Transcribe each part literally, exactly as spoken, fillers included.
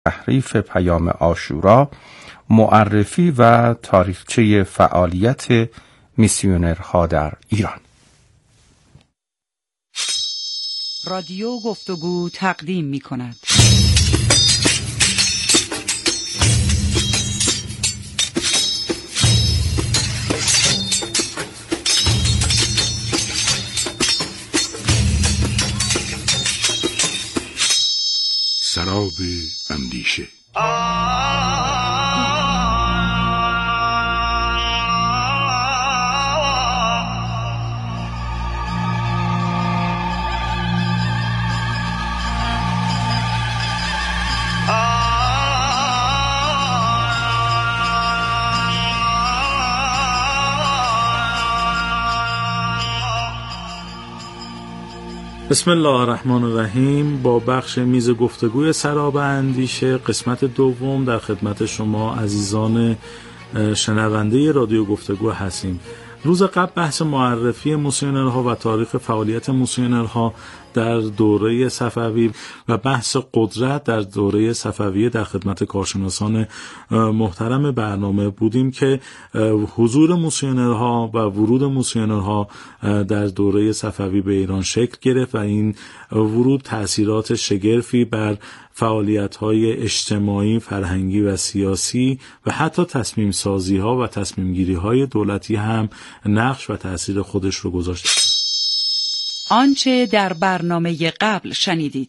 تحریف پیام عاشورا، معرفی و تاریخچه فعالیت میسیونرها در ایران. رادیو گفتگو تقدیم می کند. سراب اندیشه. بسم الله الرحمن الرحیم. با بخش میز گفتگوی سراب اندیشه قسمت دوم در خدمت شما عزیزان شنونده رادیو گفتگو هستیم. روز قبل بحث معرفی میسیونرها و تاریخ فعالیت میسیونرها در دوره صفوی و بحث قدرت در دوره صفویه در خدمت کارشناسان محترم برنامه بودیم که حضور میسیونرها و ورود میسیونرها در دوره صفوی به ایران شکل گرفت و این ورود تأثیرات شگرفی بر فعالیت‌های اجتماعی، فرهنگی و سیاسی و حتی تصمیم سازی‌ها و تصمیم گیری‌های دولتی هم نقش و تأثیر خودش رو گذاشت. آنچه در برنامه قبل شنیدید.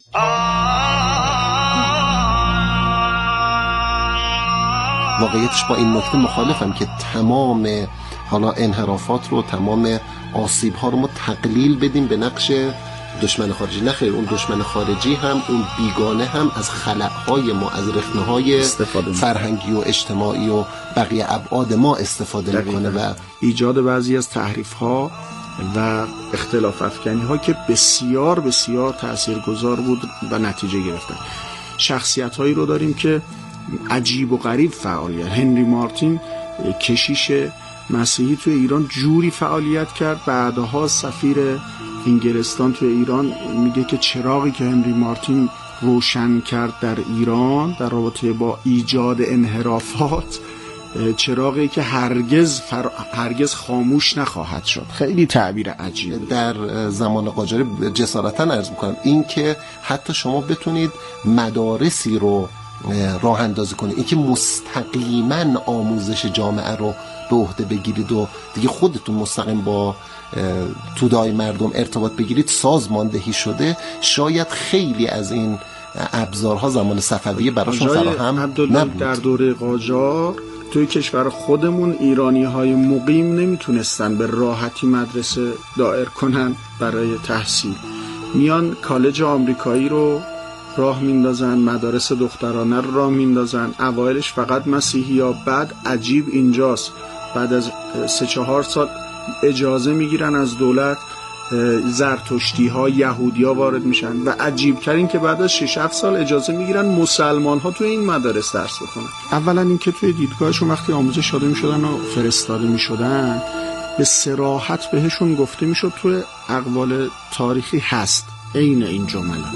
واقعیتش با این نکته مخالفم که تمام حالا انحرافات رو، تمام آسیب‌ها رو ما تقلیل بدیم به نقش دشمن خارجی. نه خیر، اون دشمن خارجی هم، اون بیگانه هم از خلأهای ما، از رخنه‌های فرهنگی و اجتماعی و بقیه ابعاد ما استفاده میکنه و ایجاد بعضی از تحریف‌ها و اختلاف افکنی‌ها که بسیار بسیار تاثیرگذار بود و نتیجه گرفتن. شخصیت‌هایی رو داریم که عجیب و غریب فعالیت. هنری مارتین، کشیش مسیحی توی ایران، جوری فعالیت کرد، بعدها سفیر انگلستان توی ایران میگه که چراغی که هنری مارتین روشن کرد در ایران در رابطه با ایجاد انحرافات، چراغی که هرگز فر... هرگز خاموش نخواهد شد. خیلی تعبیر عجیب. در زمان قاجاری جسارتا عرض میکنم این که حتی شما بتونید مدارسی رو راه اندازی کنید، این که مستقیما آموزش جامعه رو به عهده بگیرید و دیگه خودتون مستقیم با تودای مردم ارتباط بگیرید، سازماندهی شده. شاید خیلی از این ابزارها زمان صفویه براشون فراهم نبود. در دوره قاجار توی کشور خودمون ایرانی‌های مقیم نمیتونستن به راحتی مدرسه دایر کنن برای تحصیل. میان کالج آمریکایی رو راه میندازن، مدارس دخترانه رو راه میندازن. اوایلش فقط مسیحی ها، بعد عجیب اینجاست بعد از سه چهار سال اجازه میگیرن از دولت، زرتشتی ها، یهودی ها وارد میشن و عجیب تر این که بعد از شش هفت سال اجازه میگیرن مسلمان ها توی این مدارس درس بخونن. اولا این که توی دیدگاهشون وقتی آموزش داده میشدن و فرستاده میشدن به صراحت بهشون گفته میشد، توی اقوال تاریخی هست عین این جملات: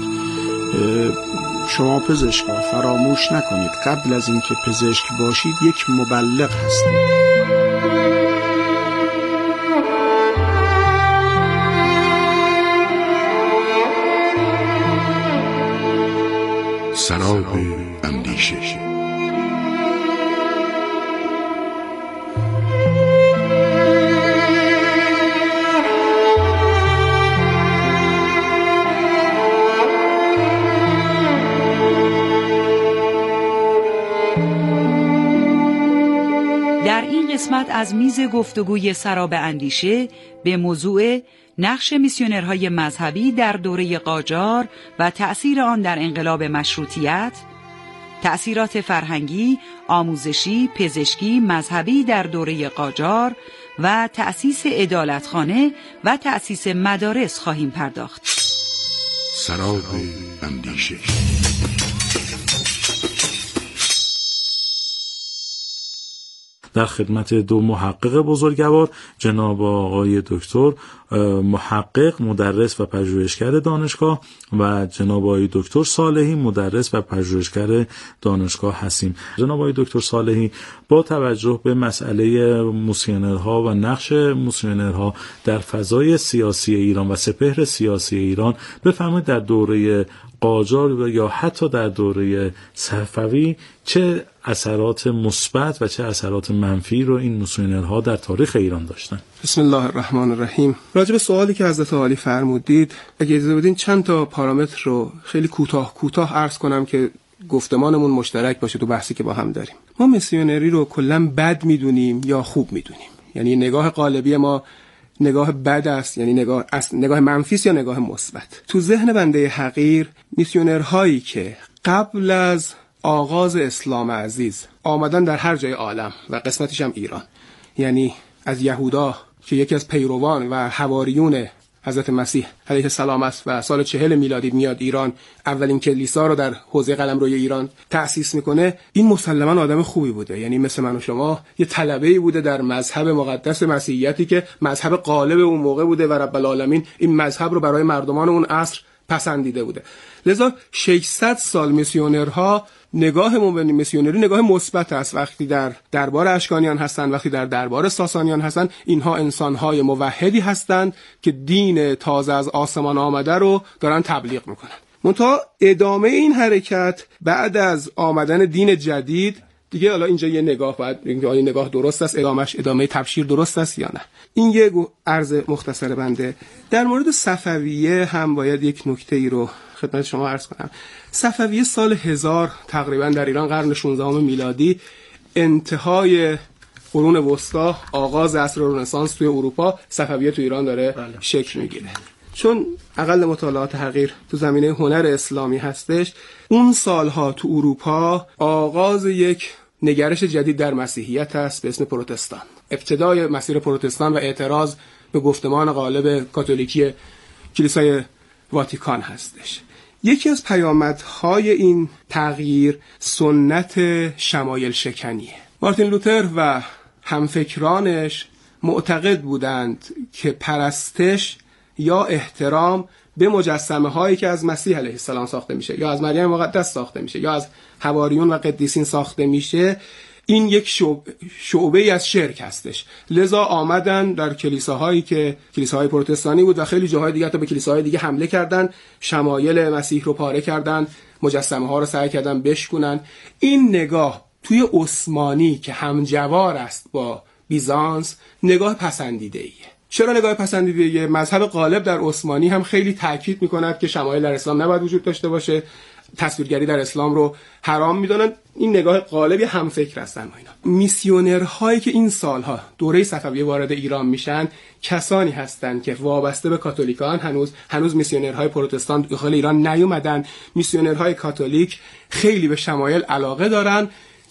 شما پزشکا فراموش نکنید قبل از اینکه پزشک باشید یک مبلغ هستید. سراب اندیشه. در این قسمت از میز گفتگوی سراب اندیشه به موضوع نقش میسیونرهای مذهبی در دوره قاجار و تأثیر آن در انقلاب مشروطیت، تأثیرات فرهنگی، آموزشی، پزشکی، مذهبی در دوره قاجار و تأسیس عدالتخانه و تأسیس مدارس خواهیم پرداخت. سراب اندیشه. در خدمت دو محقق بزرگوار، جناب آقای دکتر محقق مدرس و پژوهشگر دانشگاه و جناب آقای دکتر صالحی مدرس و پژوهشگر دانشگاه هستیم. جناب آقای دکتر صالحی، با توجه به مسئله میسیونرها و نقش میسیونرها در فضای سیاسی ایران و سپهر سیاسی ایران، بفرمایید در دوره قاجار یا حتی در دوره صفوی چه اثرات مثبت و چه اثرات منفی رو این میسیونرها در تاریخ ایران داشتن؟ بسم الله الرحمن الرحیم. راجع به سوالی که حضرت عالی فرمودید، اگه اجازه بدین چند تا پارامتر رو خیلی کوتاه کوتاه عرض کنم که گفتمانمون مشترک باشه تو بحثی که با هم داریم. ما میسیونری رو کلا بد میدونیم یا خوب میدونیم؟ یعنی نگاه قالبی ما نگاه بد است، یعنی نگاه نگاه منفی است یا نگاه مثبت؟ تو ذهن بنده حقیر، میسیونرهایی که قبل از آغاز اسلام عزیز آمدن در هر جای عالم و قسمتش هم ایران، یعنی از یهودا که یکی از پیروان و حواریون حضرت مسیح علیه السلام است و سال چهل میلادی میاد ایران، اولین کلیسا رو در حوزه قلمروی ایران تأسیس میکنه. این مسلماً آدم خوبی بوده، یعنی مثل من و شما یه طلبه‌ای بوده در مذهب مقدس مسیحیتی که مذهب غالب اون موقع بوده و رب العالمین این مذهب رو برای مردمان اون عصر پسندیده بوده. لذا ششصد سال میسیونرها نگاهمون به میسیونری نگاه مثبت است. وقتی در دربار اشکانیان هستند، وقتی در دربار ساسانیان هستند، اینها انسان‌های موحدی هستند که دین تازه از آسمان آمده رو دارن تبلیغ میکنن. منتها ادامه این حرکت بعد از آمدن دین جدید دیگه، حالا اینجا یه نگاه باید اینکه آیا نگاه درست است، ادامهش ادامه تبشیر درست است یا نه. این یه عرض مختصر بنده. در مورد صفویه هم باید یک نکته ای رو خدمت شما عرض کنم. صفویه سال هزار تقریبا در ایران، قرن شانزدهم میلادی، انتهای قرون وسطا، آغاز عصر رنسانس توی اروپا، صفویه تو ایران داره بله. شکل میگیره. چون اقل مطالعات حقیر تو زمینه هنر اسلامی هستش، اون سالها تو اروپا آغاز یک نگرش جدید در مسیحیت است به اسم پروتستان. ابتدای مسیر پروتستان و اعتراض به گفتمان غالب کاتولیکی کلیسای واتیکان هستش. یکی از پیامدهای این تغییر سنت شمایل شکنیه. مارتین لوتر و همفکرانش معتقد بودند که پرستش یا احترام به مجسمه هایی که از مسیح علیه السلام ساخته میشه یا از مریم مقدس ساخته میشه یا از حواریون و قدیسین ساخته میشه، این یک شعبه شعبه از شرک هستش. لذا آمدن در کلیساهایی که کلیساهای پروتستانی بود و خیلی جاهای دیگه تا به کلیساهای دیگه حمله کردن، شمایل مسیح رو پاره کردن، مجسمه ها رو سعی کردن بشکنن. این نگاه توی عثمانی که همجوار است با بیزانس نگاه پسندیده ایه. چرا نگاه پسندیده؟ مذهب غالب در عثمانی هم خیلی تاکید میکند که شمایل در اسلام نباید وجود داشته باشه، تصویرگری در اسلام رو حرام میدونن. این نگاه غالبی هم فکر هستن اینا. میسیونرهایی که این سالها دوره صفویه وارد ایران میشن کسانی هستند که وابسته به کاتولیکان، هنوز هنوز میسیونرهای پروتستان داخل ایران نیومدن. میسیونرهای کاتولیک خیلی به شمایل علاقه دارن.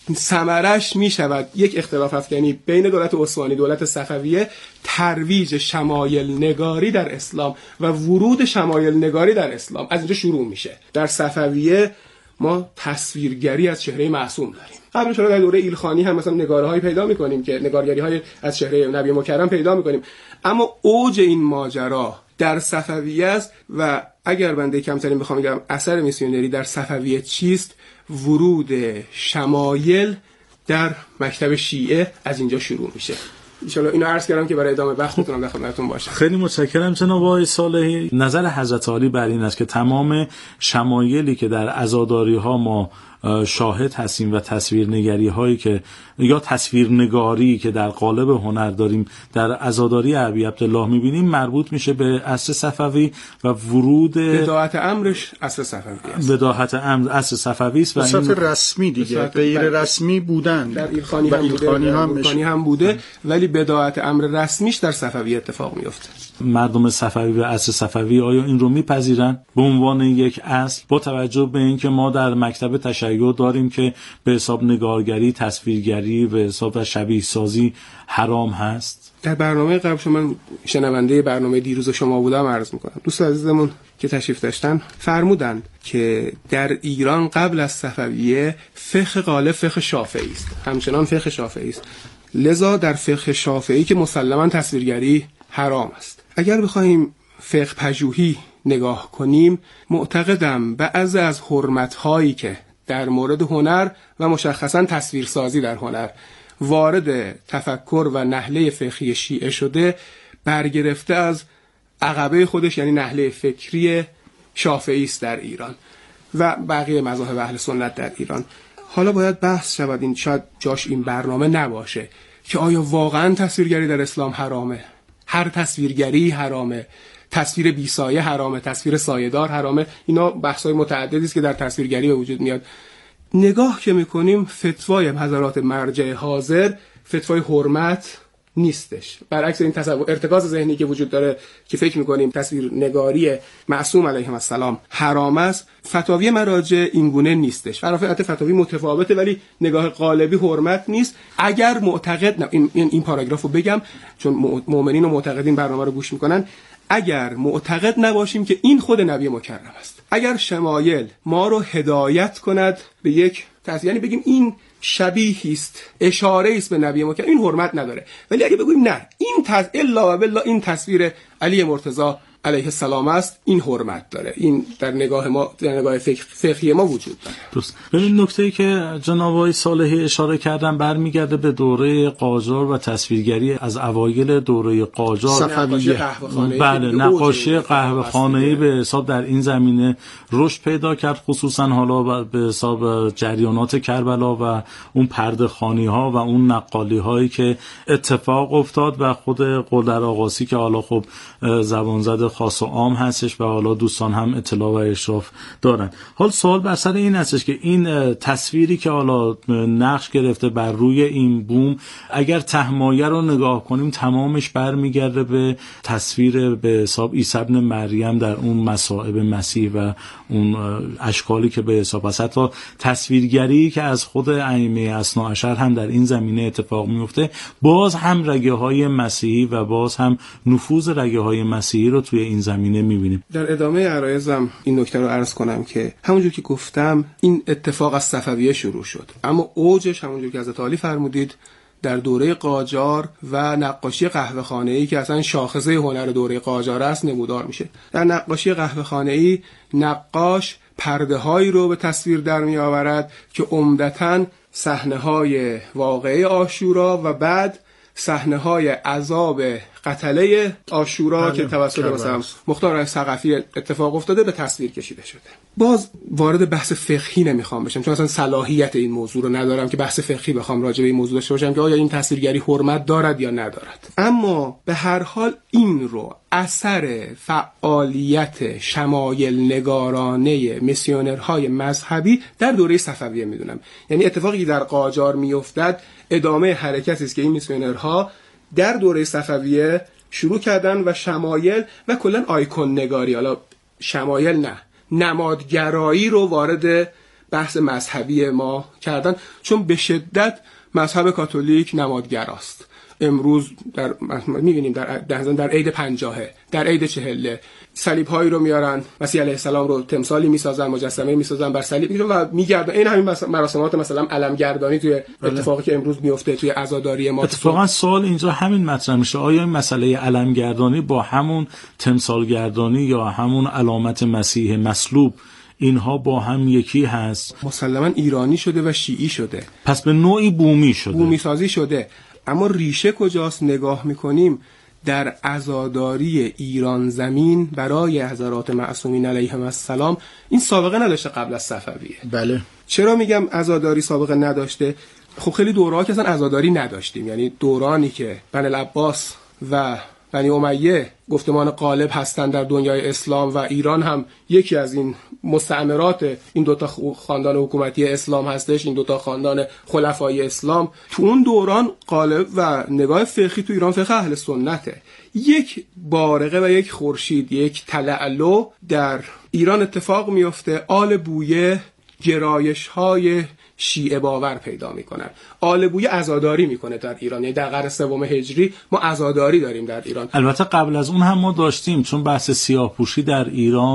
ثمرش می شود یک اختلاف افکنی بین دولت عثمانی دولت صفویه، ترویج شمایل نگاری در اسلام و ورود شمایل نگاری در اسلام از اینجا شروع میشه. در صفویه ما تصویرگری از چهره معصوم داریم. قبلش در دوره ایلخانی هم مثلا نگاره‌هایی پیدا می‌کنیم که نگارگری‌های از چهره نبی مکرم پیدا می‌کنیم، اما اوج این ماجرا در صفویه است. و اگر بنده کمترین بخوام بگم اثر میسیونری در صفویه چیست، ورود شمایل در مکتب شیعه از اینجا شروع میشه. ان شاء الله اینو عرض کردم که برای ادامه بحث بتونم در خدمتتون باشم. خیلی متشکرم جناب آقای صالحی. نظر حضرت عالی بر این است که تمام شمایلی که در عزاداری ها ما شاهد هستیم و تصویرنگری هایی که یا تصویرنگاری که در قالب هنر داریم در عزاداری ابی عبدالله میبینیم مربوط میشه به عصر صفوی و ورود بداعت امرش عصر صفوی است. بداعت امر عصر صفوی است و به صورت رسمی دیگه، غیر رسمی بودن در ایلخانی هم بوده, هم, ایلخانی هم بوده ولی بداعت امر رسمیش در صفوی اتفاق میفته. مردم صفوی و عصر صفوی آیا این رو میپذیرن به عنوان یک اصل، با توجه به اینکه ما در مکتب تشیع داریم که به حساب نگارگری، تصویرگری، به حساب شبیه سازی حرام هست؟ در برنامه قبل شما شنونده برنامه دیروز شما بودم عرض میکنم. دوست عزیزمون که تشریف داشتن فرمودند که در ایران قبل از صفویه فقه غالب فقه شافعی است، همچنان فقه شافعی است. لذا در فقه شافعی که مسلماً تصویرگری حرام است. اگر بخوایم فقه پژوهی نگاه کنیم، معتقدم بعضی از حرمت‌هایی که در مورد هنر و مشخصاً تصویرسازی در هنر وارد تفکر و نحله فقهی شیعه شده، برگرفته از عقبه خودش، یعنی نحله فکری شافعی است در ایران و بقیه مذاهب اهل سنت در ایران. حالا باید بحث شود، این شاید جاش این برنامه نباشه، که آیا واقعاً تصویرگری در اسلام حرامه؟ هر تصویرگری حرامه، تصویر بیسایه حرامه، تصویر سایه‌دار حرامه. اینا بحث‌های متعددی است که در تصویرگری به وجود میاد. نگاه که میکنیم فتوای حضرات مرجع حاضر فتوای حرمت نیستش، برعکس این تصور ارتکاز ذهنی که وجود داره که فکر میکنیم تصویر نگاری معصوم علیهم السلام حرام است. فتاوی مراجع این گونه نیستش، فرافعت فتاوی متفاوته ولی نگاه قالبی حرمت نیست. اگر معتقد نه، این این, این پاراگرافو بگم چون مؤمنین و معتقدین برنامه رو گوش میکنن، اگر معتقد نباشیم که این خود نبی مکرم است، اگر شمایل ما رو هدایت کند به یک تصویر، یعنی بگیم این شبیه است، اشاره است به نبی مکرم، این حرمت نداره. ولی اگه بگیم نه این تص الا و بالله این تصویر علی مرتضی علیه السلام است، این حرمت داره. این در نگاه ما، در نگاه فقه فقهی ما وجود داره. درست. ببین نکته‌ای که جناب آقای صالحی اشاره کردن برمیگرده به دوره قاجار و تصویرگری از اوایل دوره قاجار. صفویه. بله، نقاشی قهوه‌خانه‌ای به حساب در این زمینه رشد پیدا کرد، خصوصا حالا به حساب جریانات کربلا و اون پرده‌خوانی‌ها و اون نقالی‌هایی که اتفاق افتاد و خود قلدر آقاسی که حالا خب زبان زده خاص و عام هستش و حالا دوستان هم اطلاع و اشراف دارن. حال سوال بر سر این هستش که این تصویری که حالا نقش گرفته بر روی این بوم، اگر تهمایه رو نگاه کنیم تمامش برمیگرده به تصویر به حساب عیسی ابن مریم در اون مصائب مسیح و اون اشکالی که به حساب هست. حتی تصویرگری که از خود ائمه اثنا عشر هم در این زمینه اتفاق میفته، باز هم رگه های مسیحی و باز هم نفوذ رگه های مسیحی رو توی این زمینه می‌بینیم. در ادامه عرایزم این نکته رو عرض کنم که همونجور که گفتم این اتفاق از صفویه شروع شد، اما اوجش همونجور که حضرت عالی فرمودید در دوره قاجار و نقاشی قهوه‌خانه‌ای که اصلا شاخصه هنر دوره قاجار است نمودار میشه. در نقاشی قهوه‌خانه‌ای نقاش پرده‌هایی رو به تصویر در می‌آورد که عمدتاً صحنه‌های واقعه عاشورا و بعد صحنه‌های عذاب قتله عاشورا که توسط مثلا مختار ثقفی اتفاق افتاده به تصویر کشیده شده. باز وارد بحث فقهی نمیخوام بشم چون اصلا صلاحیت این موضوع رو ندارم که بحث فقهی بخوام راجع به این موضوع داشته باشم که آیا این تصویرگری حرمت دارد یا ندارد. اما به هر حال این رو اثر فعالیت شمایل نگارانه میسیونرهای مذهبی در دوره صفویه میدونم. یعنی اتفاقی در قاجار میافتد ادامه حرکتی است که این میسیونرها در دوره صفویه شروع کردن و شمایل و کلا آیکون نگاری، حالا شمایل نه، نمادگرایی رو وارد بحث مذهبی ما کردن، چون به شدت مذهب کاتولیک نمادگراست. امروز در می‌بینیم در در, در عید پنجاهه، در عید چهله صلیب هایی رو میارن، مسیح علیه السلام رو تمثالی میسازن، مجسمه میسازن بر صلیب میگیرن و میگردن. این همین مراسمات مثلا علمگردانی توی اتفاقی که امروز میفته توی عزاداری ما. اتفاقا سوال اینجا همین مطرح میشه، آیا این مسئله علمگردانی با همون تمثالگردانی یا همون علامت مسیح مصلوب اینها با هم یکی هست؟ مسلماً ایرانی شده و شیعی شده، پس به نوعی بومی شده، بومی سازی شده. اما ریشه کجاست؟ نگاه میکنیم در عزاداری ایران زمین برای حضرات معصومین علیهم السلام این سابقه نداشته قبل از صفویه. بله. چرا میگم عزاداری سابقه نداشته؟ خب خیلی دوره‌ها که اصلا عزاداری نداشتیم، یعنی دورانی که بنی العباس و بنی امیه گفتمان غالب هستند در دنیای اسلام و ایران هم یکی از این مستعمرات این دوتا خاندان حکومتی اسلام هستش، این دوتا خاندان خلفای اسلام. تو اون دوران غالب و نگاه فقهی تو ایران فقه اهل سنته. یک بارقه و یک خورشید، یک تلالو در ایران اتفاق میفته. آل بویه گرایش های شیعه باور پیدا میکنن. آل بویه عزاداری میکنه در ایران، یعنی در قرن سوم هجری ما عزاداری داریم در ایران. البته قبل از اون هم ما داشتیم، چون بحث سیاه‌پوشی در ایران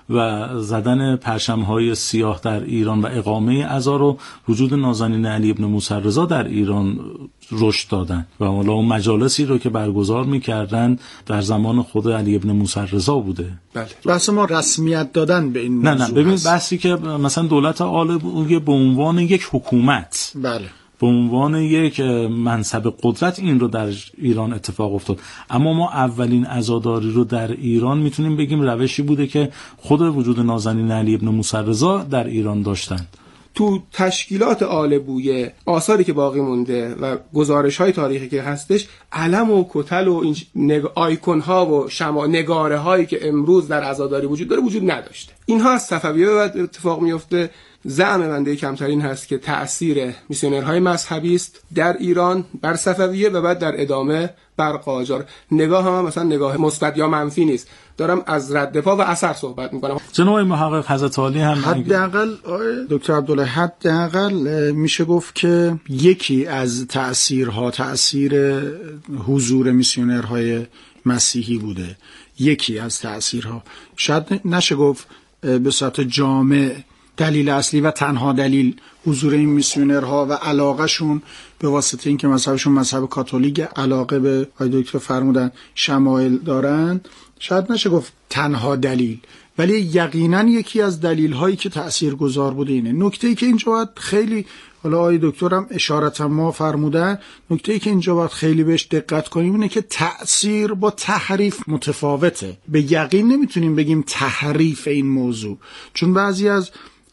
و زدن پرچم‌های سیاه در ایران و اقامه عزا رو وجود نازنین علی ابن موسی رضا در ایران رشد دادن و حالا اون مجالسی رو که برگزار می‌کردن در زمان خود علی ابن موسی رضا بوده. بله. بحث ما رسمیت دادن به این موضوع. نه نه ببین بحثی که مثلا دولت آل بویه به عنوان یک حکومت، بله، به عنوان یک منصب قدرت این رو در ایران اتفاق افتاد. اما ما اولین عزاداری رو در ایران میتونیم بگیم روشی بوده که خود وجود نازنین علی ابن موسی رضا در ایران داشتن. تو تشکیلات آل بویه آثاری که باقی مونده و گزارش‌های تاریخی که هستش، علم و کتل و این نگ... آیکون‌ها و شما نگاره‌هایی که امروز در عزاداری وجود داره وجود نداشته. اینها از صفویه بعد اتفاق میفته. زعم بنده کمترین هست که تأثیر میسیونرهای مذهبی است در ایران بر صفویه و بعد در ادامه بر قاجار. نگاه هم مثلا نگاه مثبت یا منفی نیست، دارم از رد پا و اثر صحبت میکنم. جناب محقق حضرت عالی هم حداقل دکتر عبدالله حداقل میشه گفت که یکی از تأثیرها تأثیر حضور میسیونرهای مسیحی بوده، یکی از تأثیرها، شاید نشه گفت به صورت جامع دلیل اصلی و تنها دلیل حضور این میسیونرها و علاقهشون به واسطه اینکه مذهبشون مذهب کاتولیک، علاقه به آقای دکتر فرمودن شمایل دارن، شاید نشه گفت تنها دلیل، ولی یقینا یکی از دلیل هایی که تاثیرگذار بوده اینه. نکته‌ای که اینجا باید خیلی، حالا آقای دکترم اشارتا ما فرمودن، نکته‌ای که اینجا باید خیلی بهش دقت کنیم اینه که تأثیر با تحریف متفاوته. به یقین نمیتونیم بگیم تحریف این موضوع، چون بعضی از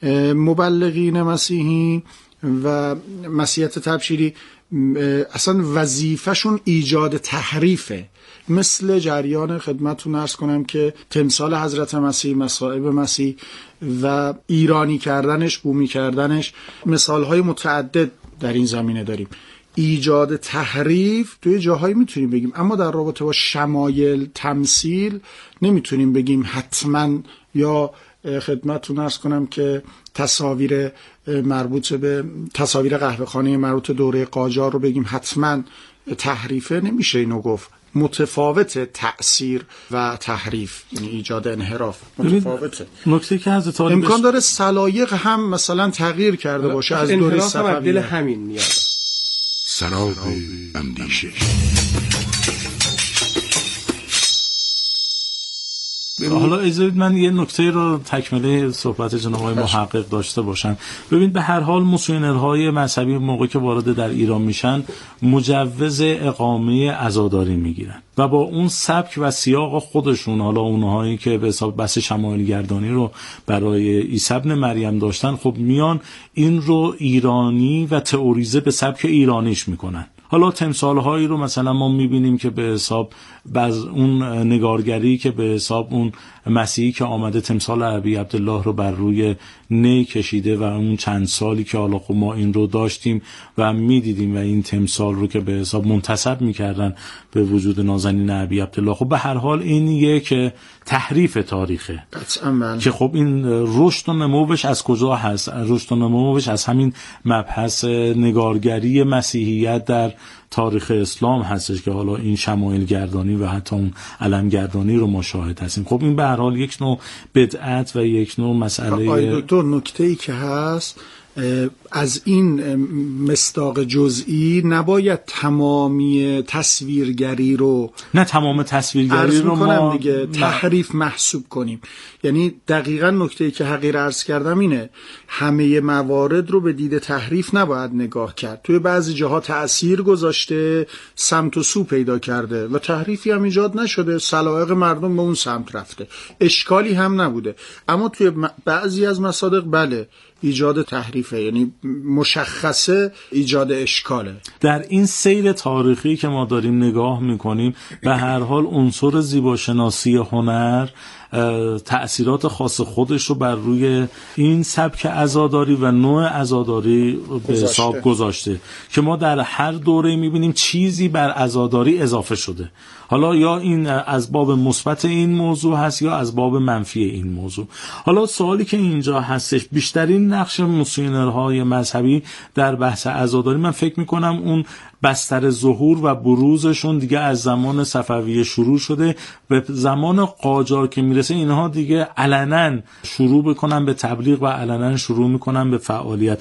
مبلغین مسیحی و مسیحیت تبشیری اصلا وظیفه‌شون ایجاد تحریفه، مثل جریان خدمتتون عرض کنم که تمثال حضرت مسیح، مصائب مسیح و ایرانی کردنش، بومی کردنش، مثالهای متعدد در این زمینه داریم. ایجاد تحریف توی جاهایی میتونیم بگیم، اما در رابطه با شمایل تمثیل نمیتونیم بگیم حتما، یا خدمتتون عرض کنم که تصاویر مربوط به تصاویر قهوه‌خانه مربوط دوره قاجار رو بگیم حتما تحریفه، نمیشه اینو گفت. متفاوت تأثیر و تحریف، یعنی ایجاد انحراف متفاوته. نکته که حضرت عالی امکان داره سلایق هم مثلا تغییر کرده باشه از دوره صفویه. همین میاد سراب اندیشه. حالا اجازه بدید من یه نکته رو تکمله صحبت جناب آقای محقق داشته باشم. ببین به هر حال میسیونرهای مذهبی موقعی که وارد در ایران میشن مجوز اقامه عزاداری میگیرن و با اون سبک و سیاق خودشون، حالا اونهایی که به حساب بحث شمایل گردانی رو برای عیسی ابن مریم داشتن، خب میان این رو ایرانی و تئوریزه به سبک ایرانیش میکنن. حالا تمثال‌هایی رو مثلا ما می‌بینیم که به حساب بعض اون نگارگری که به حساب اون مسیحی که آمده تمثال عربی عبدالله رو بر روی نی کشیده و اون چند سالی که حالا خب ما این رو داشتیم و می‌دیدیم و این تمثال رو که به حساب منتسب می‌کردن به وجود نازنین عربی عبدالله، خب به هر حال این یک تحریف تاریخه که خب این رشد و نموش از کجا هست؟ رشد و نموش از همین مبحث نگارگری مسیحیت در تاریخ اسلام هستش که حالا این شمایل گردانی و حتی اون علم گردانی رو ما شاهد هستیم. خب این به هر حال یک نوع بدعت و یک نوع مسئله. آقای دکتر نکته‌ای که هست از این مصداق جزئی نباید تمامی تصویرگری رو، نه تمام تصویرگری رو ما دیگه تحریف محسوب کنیم. یعنی دقیقاً نکته‌ای که حقیر عرض کردم اینه، همه موارد رو به دید تحریف نباید نگاه کرد. توی بعضی جاها تأثیر گذاشته، سمت و سو پیدا کرده و تحریفی هم ایجاد نشده، سلایق مردم به اون سمت رفته، اشکالی هم نبوده. اما توی بعضی از مصادیق بله ایجاد تحریفه، یعنی مشخصه ایجاد اشکاله. در این سیر تاریخی که ما داریم نگاه میکنیم به هر حال عنصر زیباشناسی هنر تأثیرات خاص خودش رو بر روی این سبک عزاداری و نوع عزاداری به حساب گذاشته که ما در هر دوره میبینیم چیزی بر عزاداری اضافه شده. حالا یا این از باب مثبت این موضوع هست یا از باب منفی این موضوع. حالا سوالی که اینجا هستش، بیشترین نقش میسیونرهای مذهبی در بحث عزاداری من فکر میکنم اون بستر ظهور و بروزشون دیگه از زمان صفویه شروع شده. به زمان قاجار که میرسه اینها دیگه علنا شروع بکنن به تبلیغ و علنا شروع میکنن به فعالیت.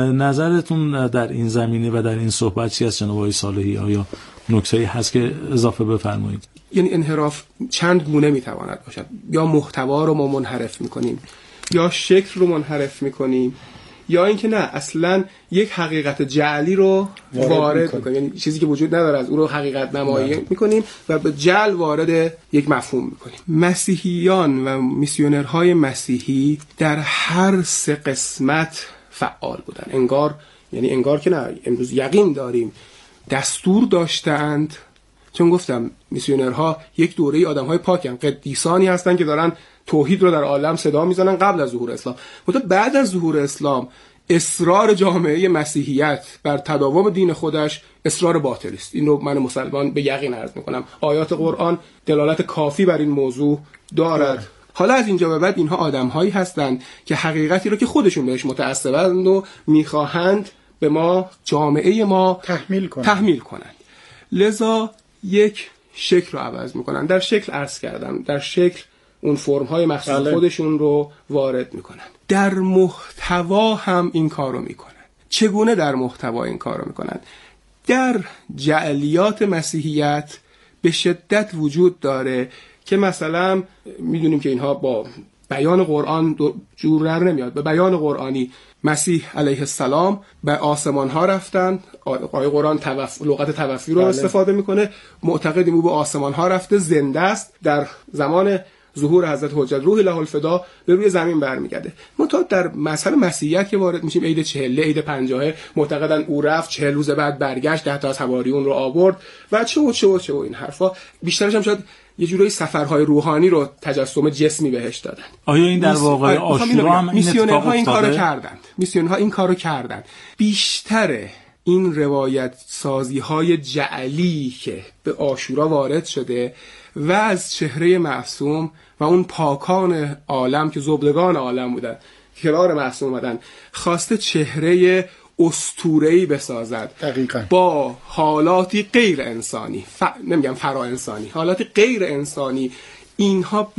نظرتون در این زمینه و در این صحبت چی است جناب آقای صالحی؟ آیا نکته‌ای هست که اضافه بفرمایید؟ یعنی انحراف چند گونه میتواند باشد. یا محتوا رو ما منحرف میکنیم، یا شکل رو منحرف میکنیم، یا اینکه نه اصلا یک حقیقت جعلی رو وارد, وارد میکنیم، یعنی چیزی که وجود نداره از اون رو حقیقت نمایی میکنیم و به جعل وارد یک مفهوم میکنیم. مسیحیان و میسیونرهای مسیحی در هر سه قسمت فعال بودن. انگار یعنی انگار که نه، امروز یقین داریم دستور داشتند، چون گفتم میسیونرها یک دوره آدم‌های پاکن، قدیسانی هستن که دارن توحید رو در عالم صدا میزنن قبل از ظهور اسلام. منتها بعد از ظهور اسلام اصرار جامعه مسیحیت بر تداوم دین خودش اصرار باطلی است. این رو من مسلمان به یقین عرض میکنم. آیات قرآن دلالت کافی بر این موضوع دارد. حالا از اینجا به بعد اینها آدم‌هایی هستند که حقیقتی رو که خودشون بهش متعصبند و میخواهند به ما، جامعه ما تحمیل کنند. تحمیل کنند. لذا یک شکل رو عوض میکنن. در شکل عرض کردم، در شکل اون فرم‌های مخصوص بله. خودشون رو وارد میکنن. در محتوا هم این کار رو میکنن. چگونه در محتوا این کار رو میکنن؟ در جعلیات مسیحیت به شدت وجود داره که مثلا میدونیم که اینها با بیان قرآن جور در نمیاد. به بیان قرآنی مسیح علیه السلام به آسمان ها رفتن. آیه قرآن توف... لغت توفی رو بله. استفاده میکنه. معتقدیم او به آسمان ها رفته، زنده است، در زمان ظهور حضرت حجت روح له الفدا به روی زمین برمیگرده. منتها در مذهب مسیحیت که وارد میشیم، عید چهله، عید پنجاهه، معتقدن او رفت، چهل روز بعد برگشت، ده تا از حواریون رو آورد و چه و چه و چه و این حرفا. بیشترش هم شاید یه جورایی سفرهای روحانی رو تجسم جسمی بهش دادن. آیا این در واقع عاشورا هم این اتفاق این کارو کردند؟ میسیونرها این کارو کردند. بیشتر این روایت سازی های جعلی که به عاشورا وارد شده و از چهره معصوم و اون پاکان عالم که زبدگان عالم بودن کنار معصوم اومدن، خواسته چهره اسطوره‌ای بسازد. دقیقاً. با حالاتی غیر انسانی، ف... نمیگم فرا انسانی، حالاتی غیر انسانی. اینها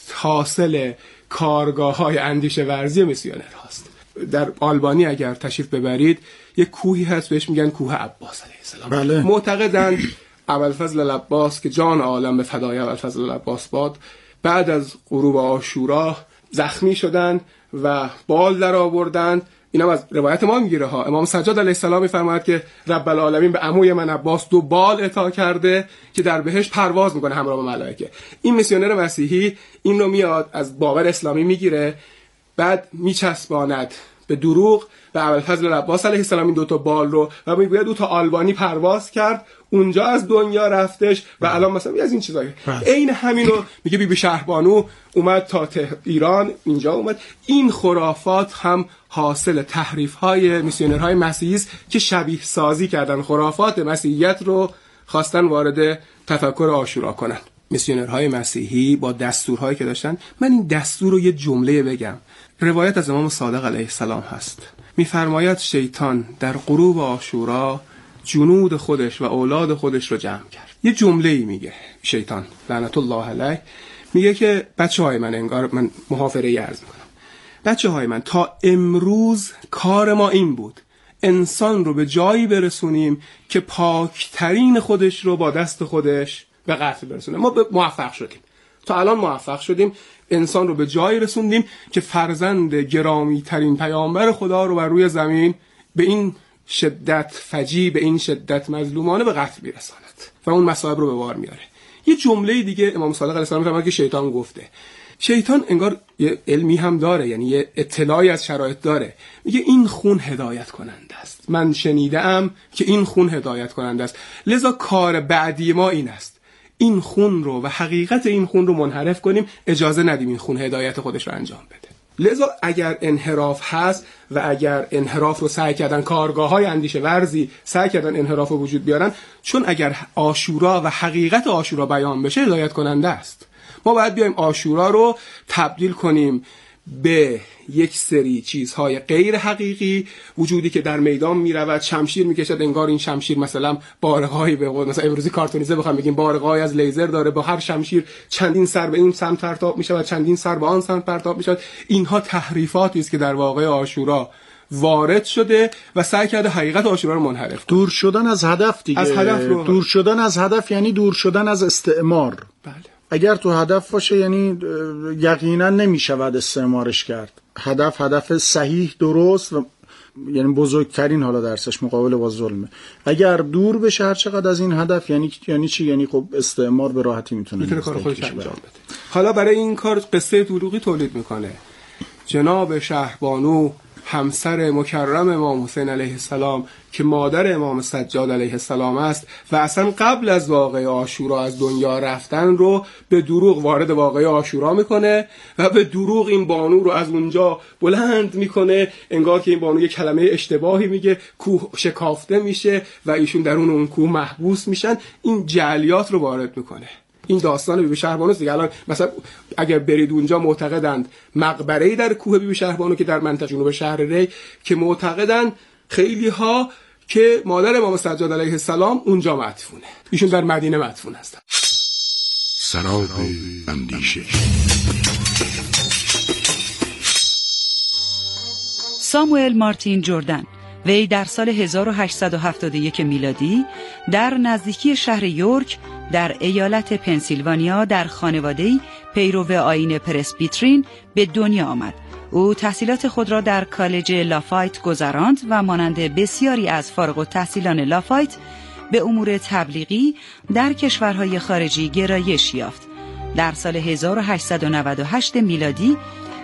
حاصل کارگاه‌های اندیشه ورزی میسیونر هاست. در آلبانی اگر تشریف ببرید یک کوهی هست بهش میگن کوه عباس علیه السلام. بله. معتقدند ابوالفضل العباس که جان عالم به فدای ابوالفضل العباس باد، بعد از غروب عاشورا زخمی شدند و بال در آوردند. اینم از روایت ما میگیره ها. امام سجاد علیه السلام میفرماید که رب العالمین به عموی من عباس دو بال عطا کرده که در بهشت پرواز میکنه همراه با ملائکه. این میسیونر مسیحی این رو میاد از باور اسلامی میگیره، بعد میچسباند به دروغ و ابوالفضل العباس علیه السلام این دو تا بال رو و میگوید او تا آلبانی پرواز کرد، اونجا از دنیا رفتش و الان مثلا از این چیزایی. عین همینو میگه بی بی شهربانو اومد تا ایران، اینجا اومد. این خرافات هم حاصل تحریف‌های میسیونرهای مسیحی است که شبیه سازی کردن خرافات مسیحیت رو خواستن وارد تفکر عاشورا کنن. میسیونرهای مسیحی با دستورهایی که داشتن، من این دستور رو یه جمله بگم. روایت از امام صادق علیه السلام هست، میفرماید شیطان در غروب عاشورا جنود خودش و اولاد خودش رو جمع کرد. یه جمله‌ای میگه شیطان لعنت الله علیه، میگه که بچه‌های من، انگار من محافظه‌ای عرض میکنم، بچه‌های من تا امروز کار ما این بود انسان رو به جایی برسونیم که پاکترین خودش رو با دست خودش به قتل برسونه. ما موفق شدیم، تا الان موفق شدیم، انسان رو به جایی رسوندیم که فرزند گرامی ترین پیامبر خدا رو بر روی زمین به این شدت فجی، به این شدت مظلومانه به قتل میرساند و اون مصائب رو به بار میاره. یه جمله دیگه امام صادق علیه السلام فرمود که شیطان گفته. شیطان انگار یه علمی هم داره، یعنی یه اطلاعی از شرایط داره. میگه این خون هدایت کننده است، من شنیدم که این خون هدایت کننده است، لذا کار بعدی ما این است این خون رو و حقیقت این خون رو منحرف کنیم، اجازه ندیم این خون هدایت خودش رو انجام بده. لذا اگر انحراف هست و اگر انحراف رو سعی کردن کارگاه‌های اندیشه ورزی سعی کردن انحراف رو وجود بیارن، چون اگر عاشورا و حقیقت عاشورا بیان بشه هدایت کننده است. ما باید بیایم عاشورا رو تبدیل کنیم به یک سری چیزهای غیر حقیقی، وجودی که در میدان میرود شمشیر میکشد، انگار این شمشیر مثلا بارقایی به قول مثلا امروزی کارتونیزه بخوام بگیم بارقایی از لیزر داره، با هر شمشیر چندین سر به این سمت پرتاب میشود، چندین سر به آن سمت پرتاب میشود. اینها تحریفاتی است که در واقع عاشورا وارد شده و سعی کرده حقیقت عاشورا رو منحرف. دور شدن از هدف دیگه. از هدف رو... دور شدن از هدف یعنی دور شدن از استعمار. بله. اگر تو هدف باشه یعنی یقینا نمیشود استعمارش کرد. هدف هدف صحیح درست و یعنی بزرگترین حالا درسش مقابله با ظلمه. اگر دور بشه هر چقدر از این هدف یعنی یعنی چی؟ یعنی خب استعمار به راحتی میتونه میتونه کار خودش انجام بده. حالا برای این کار قصه دروغی تولید میکنه. جناب شهربانو همسر مکرم امام حسین علیه السلام که مادر امام سجاد علیه السلام است و اصلا قبل از واقعه عاشورا از دنیا رفتن رو به دروغ وارد واقعه عاشورا میکنه و به دروغ این بانو رو از اونجا بلند میکنه، انگار که این بانو یک کلمه اشتباهی میگه، کوه شکافته میشه و ایشون درون اون کوه محبوس میشن. این جعلیات رو وارد میکنه. این داستان بیبی شهربانو دیگه. الان مثلا اگر برید اونجا معتقدند مقبره‌ای در کوه بیبی شهربانو که در منطقه جنوب شهر ری که معتقدند خیلی ها که مادر امام سجاد علیه السلام اونجا مدفونه، ایشون در مدینه مدفون هستن. سراب اندیشه. ساموئل مارتین جردن، وی در سال هزار و هشتصد و هفتاد و یک میلادی در نزدیکی شهر یورک در ایالت پنسیلوانیا در خانواده‌ای پیرو آیین پرسبیترین به دنیا آمد. او تحصیلات خود را در کالج لافایت گذراند و مانند بسیاری از فارغ التحصیلان لافایت به امور تبلیغی در کشورهای خارجی گرایش یافت. در سال هزار و هشتصد و نود و هشت میلادی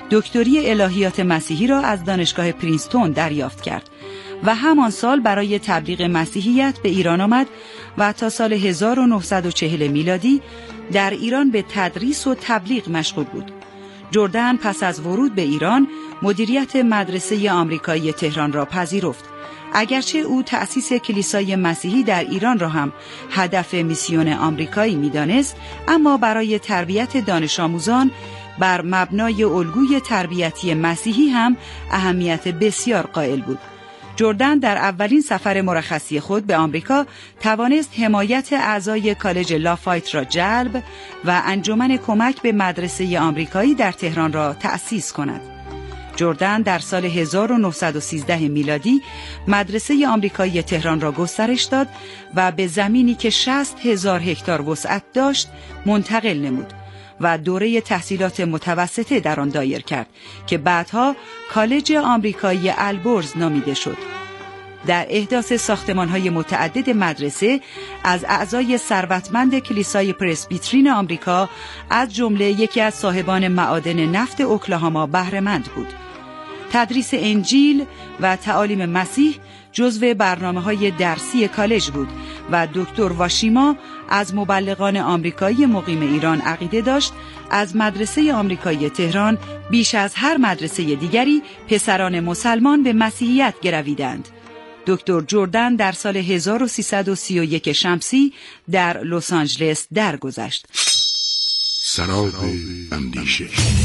دکتری الهیات مسیحی را از دانشگاه پرینستون دریافت کرد و همان سال برای تبلیغ مسیحیت به ایران آمد و تا سال هزار و نهصد و چهل میلادی در ایران به تدریس و تبلیغ مشغول بود. جردن پس از ورود به ایران مدیریت مدرسه آمریکایی تهران را پذیرفت. اگرچه او تأسیس کلیسای مسیحی در ایران را هم هدف میسیون آمریکایی می‌دانست، اما برای تربیت دانش آموزان بر مبنای الگوی تربیتی مسیحی هم اهمیت بسیار قائل بود. جردن در اولین سفر مرخصی خود به آمریکا توانست حمایت اعضای کالج لافایت را جلب و انجمن کمک به مدرسه آمریکایی در تهران را تأسیس کند. جردن در سال هزار و نهصد و سیزده میلادی مدرسه آمریکایی تهران را گسترش داد و به زمینی که شصت هزار هکتار وسعت داشت منتقل نمود و دوره تحصیلات متوسطه در آن دایر کرد که بعدها کالج آمریکایی البرز نامیده شد. در احداث ساختمان‌های متعدد مدرسه از اعضای ثروتمند کلیسای پرسبیترین آمریکا از جمله یکی از صاحبان معادن نفت اوکلاهاما بهره‌مند بود. تدریس انجیل و تعالیم مسیح جزو برنامه‌های درسی کالج بود و دکتر واشیما از مبلغان آمریکایی مقیم ایران عقیده داشت از مدرسه آمریکایی تهران بیش از هر مدرسه دیگری پسران مسلمان به مسیحیت گرویدند. دکتر جردن در سال هزار و سیصد و سی و یک شمسی در لس آنجلس درگذشت. سراب اندیشه.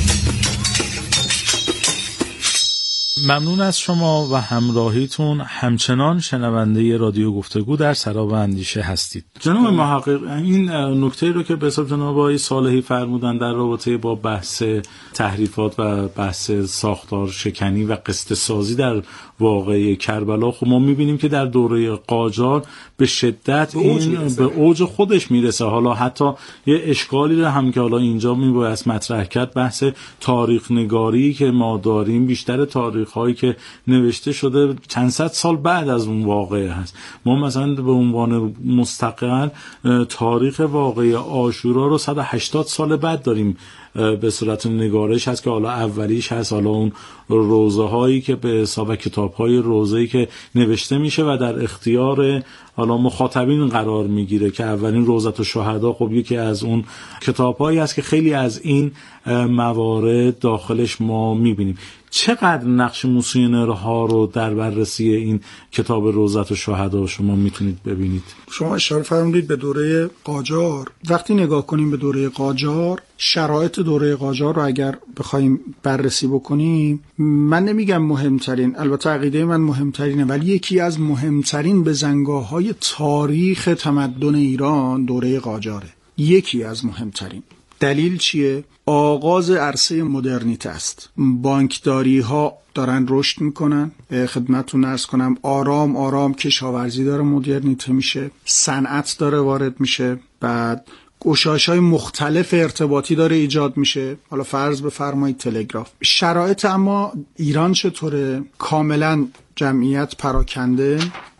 ممنون از شما و همراهیتون. همچنان شنونده رادیو گفتگو در سراب اندیشه هستید. جناب محقق، این نکته رو که به حساب جناب آقای صالحی فرمودن در رابطه با بحث تحریفات و بحث ساختار شکنی و قصه سازی در واقعه کربلا، خب ما میبینیم که در دوره قاجار به شدت این به اوج خودش میرسه. حالا حتی یه اشکالی رو هم که حالا اینجا میباید مطرح کرد، بحث تاریخ نگاری که ما داریم بیشتر تاریخ هایی که نوشته شده چند صد سال بعد از اون واقعه هست. ما مثلا به عنوان مستقل تاریخ واقعه عاشورا رو صد و هشتاد سال بعد داریم به صورت نگارش هست که حالا اولیش هست، حالا اون روزه هایی که به حساب کتاب های روزه‌ای که نوشته میشه و در اختیار حالا مخاطبین قرار میگیره که اولین روزت الشهدا خب یکی از اون کتاب هایی هست که خیلی از این موارد داخلش ما میبینیم. چقدر نقش میسیونرها رو در بررسی این کتاب روضت الشهدا شما میتونید ببینید؟ شما اشاره فرمودید به دوره قاجار. وقتی نگاه کنیم به دوره قاجار، شرایط دوره قاجار رو اگر بخوایم بررسی بکنیم، من نمیگم مهمترین، البته عقیده من مهمترینه، ولی یکی از مهمترین بزنگاه‌های تاریخ تمدن ایران دوره قاجاره. یکی از مهمترین. دلیل چیه؟ آغاز عرصه مدرنیته است. بانکداری ها دارن رشد میکنن. خدمتتون عرض کنم آرام آرام کشاورزی داره مدرنیته میشه، صنعت داره وارد میشه، بعد گشایش‌های مختلف ارتباطی داره ایجاد میشه. حالا فرض بفرمایید تلگراف. شرایط اما ایران چطوره؟ کاملا جمعیت پراکنده،